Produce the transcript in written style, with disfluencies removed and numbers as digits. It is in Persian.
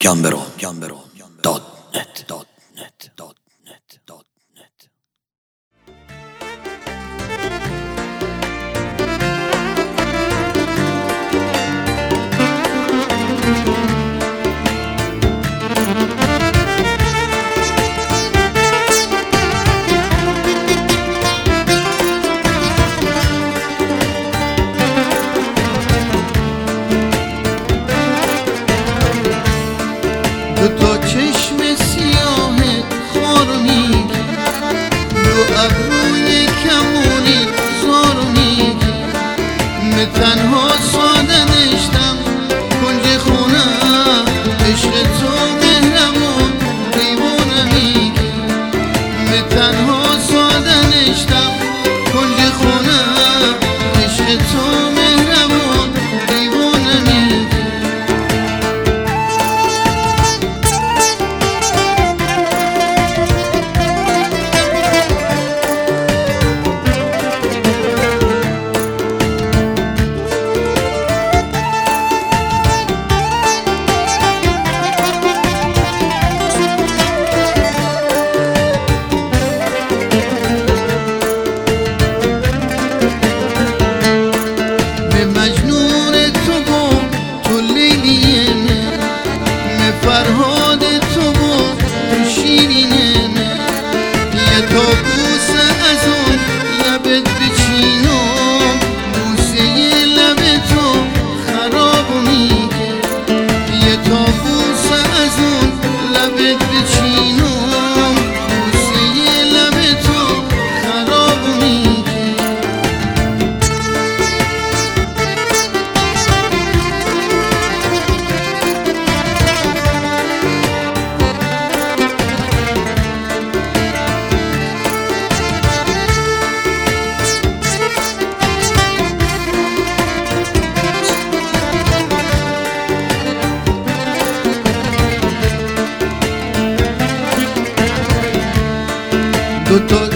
gamberå.net. دوتا چشم سیاه خار میگی، دو ابروی کمونی زار میگی، من تنها ساده نشتم کنج خونم، عشق تو مهرمون دیوونه میگی، من تنها ساده نشتم کنج خونم، عشق تو مهرمون دیوونه میگی. فرهاد تو بود تو شیرینه نه، یه تا بوسه از اون لبت بچینم، بوسه یه لب تو خراب میگه، یه تا بوسه از اون لبت بچینم، بوسه یه لب تو خراب میگه. دوتا